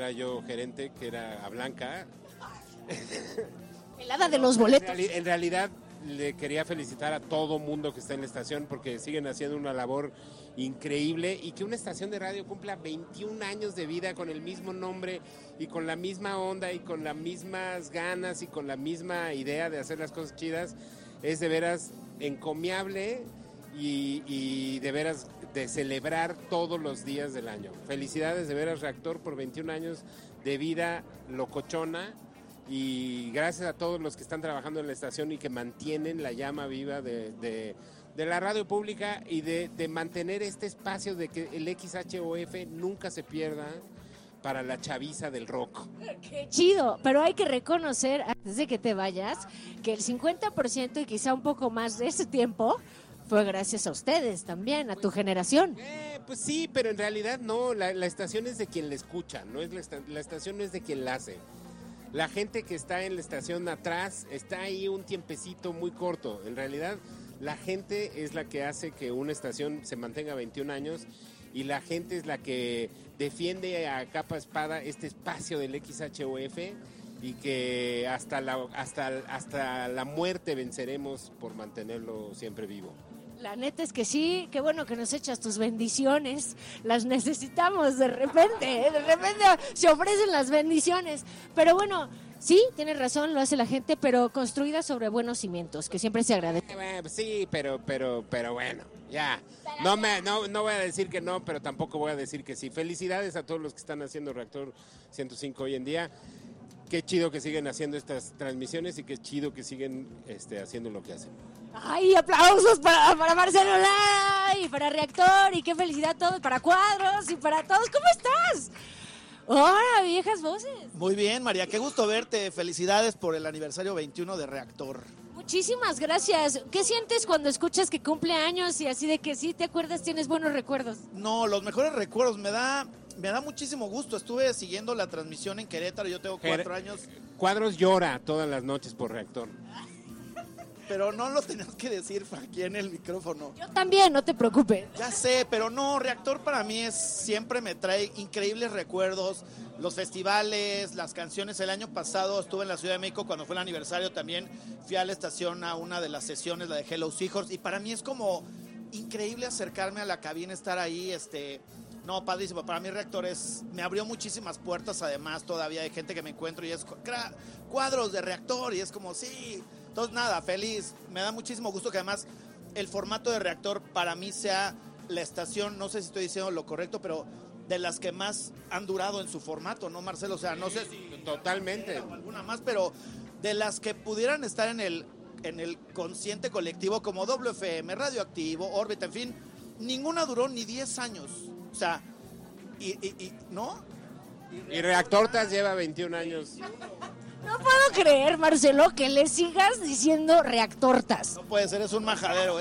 era yo gerente, que era a Blanca. El hada de los boletos. En realidad le quería felicitar a todo mundo que está en la estación porque siguen haciendo una labor increíble y que una estación de radio cumpla 21 años de vida con el mismo nombre y con la misma onda y con las mismas ganas y con la misma idea de hacer las cosas chidas es de veras encomiable y de veras de celebrar todos los días del año. Felicidades de veras Reactor por 21 años de vida locochona. Y gracias a todos los que están trabajando en la estación y que mantienen la llama viva de la radio pública y de mantener este espacio de que el XHOF nunca se pierda para la chaviza del rock. ¡Qué chido! Pero hay que reconocer, antes de que te vayas, que el 50% y quizá un poco más de ese tiempo fue gracias a ustedes también, a tu generación. Pues sí, pero en realidad no, la estación es de quien la escucha, no es la estación no es de quien la hace. La gente que está en la estación atrás está ahí un tiempecito muy corto. En realidad, la gente es la que hace que una estación se mantenga 21 años y la gente es la que defiende a capa espada este espacio del XHOF y que hasta la muerte venceremos por mantenerlo siempre vivo. La neta es que sí, qué bueno que nos echas tus bendiciones, las necesitamos de repente se ofrecen las bendiciones, pero bueno, sí, tienes razón, lo hace la gente, pero construida sobre buenos cimientos, que siempre se agradece. Sí, pero bueno, ya, no voy a decir que no, pero tampoco voy a decir que sí. Felicidades a todos los que están haciendo Reactor 105 hoy en día. Qué chido que siguen haciendo estas transmisiones y qué chido que siguen haciendo lo que hacen. ¡Ay, aplausos para Marcelo Lara y para Reactor! Y qué felicidad a todos, para Cuadros y para todos. ¿Cómo estás? ¡Hola, viejas voces! Muy bien, María, qué gusto verte. Felicidades por el aniversario 21 de Reactor. Muchísimas gracias. ¿Qué sientes cuando escuchas que cumple años y así de que sí te acuerdas, tienes buenos recuerdos? No, los mejores recuerdos, me da muchísimo gusto. Estuve siguiendo la transmisión en Querétaro, yo tengo 4 años. Cuadros llora todas las noches por Reactor. Pero no lo tenías que decir aquí en el micrófono. Yo también, no te preocupes. Ya sé, pero no, Reactor para mí siempre me trae increíbles recuerdos. Los festivales, las canciones. El año pasado estuve en la Ciudad de México cuando fue el aniversario también. Fui a la estación a una de las sesiones, la de Hello Seahorse. Y para mí es como increíble acercarme a la cabina, estar ahí, No, padrísimo. Para mí Reactor me abrió muchísimas puertas. Además, todavía hay gente que me encuentro y es Cuadros de Reactor y es como, sí. Entonces, nada, feliz. Me da muchísimo gusto que además el formato de Reactor para mí sea la estación, no sé si estoy diciendo lo correcto, pero de las que más han durado en su formato, ¿no, Marcelo? O sea, no sé si totalmente alguna más, pero de las que pudieran estar en el consciente colectivo como WFM, Radioactivo, Órbita, en fin, ninguna duró ni 10 años. O sea, ¿no? Y Reactortas lleva 21 años. No puedo creer, Marcelo, que le sigas diciendo Reactortas. No puede ser, es un majadero.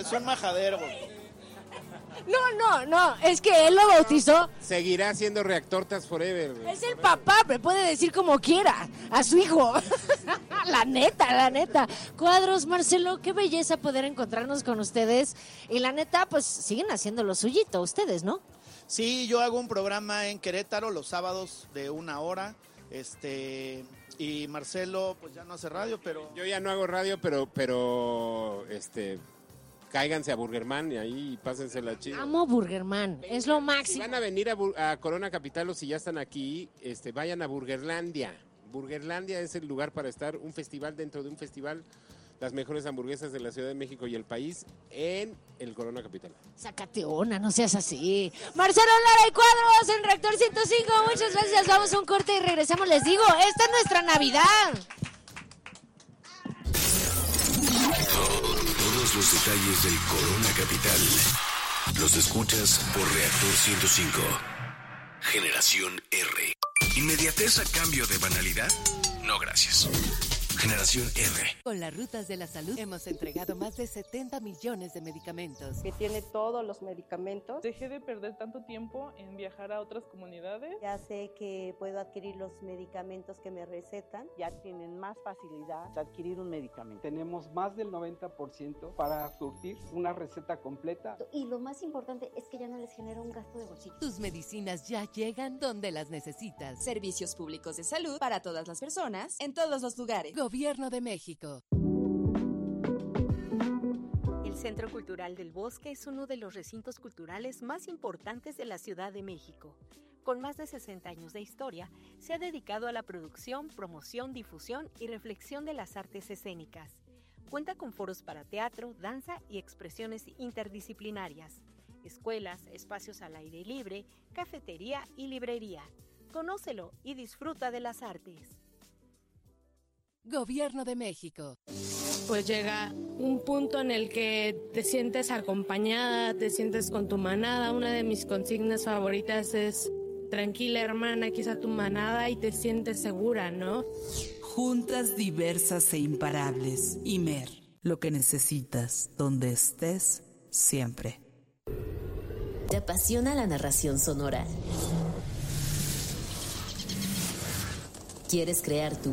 No, es que él lo bautizó. Seguirá siendo Reactortas forever. Es el papá, pero puede decir como quiera a su hijo. La neta. Cuadros, Marcelo, qué belleza poder encontrarnos con ustedes. Y la neta, pues siguen haciendo lo suyito ustedes, ¿no? Sí, yo hago un programa en Querétaro los sábados de 1 hora. Y Marcelo, pues ya no hace radio, pero... Yo ya no hago radio, pero cáiganse a Burgerman y ahí pásensela chido. Amo Burgerman, es lo máximo. Si van a venir a Corona Capital o si ya están aquí, vayan a Burgerlandia. Burgerlandia es el lugar para estar, un festival dentro de un festival, las mejores hamburguesas de la Ciudad de México y el país en el Corona Capital. Sácate una, no seas así. Marcelo Lara y Cuadros en Reactor 105, muchas gracias, vamos a un corte y regresamos. Les digo, esta es nuestra Navidad. Todos los detalles del Corona Capital los escuchas por Reactor 105. Generación R. ¿Inmediatez a cambio de banalidad? No, gracias. Generación R. Con las rutas de la salud hemos entregado más de 70 millones de medicamentos. Que tiene todos los medicamentos. Dejé de perder tanto tiempo en viajar a otras comunidades. Ya sé que puedo adquirir los medicamentos que me recetan. Ya tienen más facilidad de adquirir un medicamento. Tenemos más del 90% para surtir una receta completa. Y lo más importante es que ya no les genera un gasto de bolsillo. Tus medicinas ya llegan donde las necesitas. Servicios públicos de salud para todas las personas, en todos los lugares. Gobierno de México. El Centro Cultural del Bosque es uno de los recintos culturales más importantes de la Ciudad de México. Con más de 60 años de historia, se ha dedicado a la producción, promoción, difusión y reflexión de las artes escénicas. Cuenta con foros para teatro, danza y expresiones interdisciplinarias, escuelas, espacios al aire libre, cafetería y librería. Conócelo y disfruta de las artes. Gobierno de México. Pues llega un punto en el que te sientes acompañada, te sientes con tu manada. Una de mis consignas favoritas es: tranquila, hermana, aquí está tu manada, y te sientes segura, ¿no? Juntas diversas e imparables. Imer, lo que necesitas, donde estés, siempre. ¿Te apasiona la narración sonora? ¿Quieres crear tu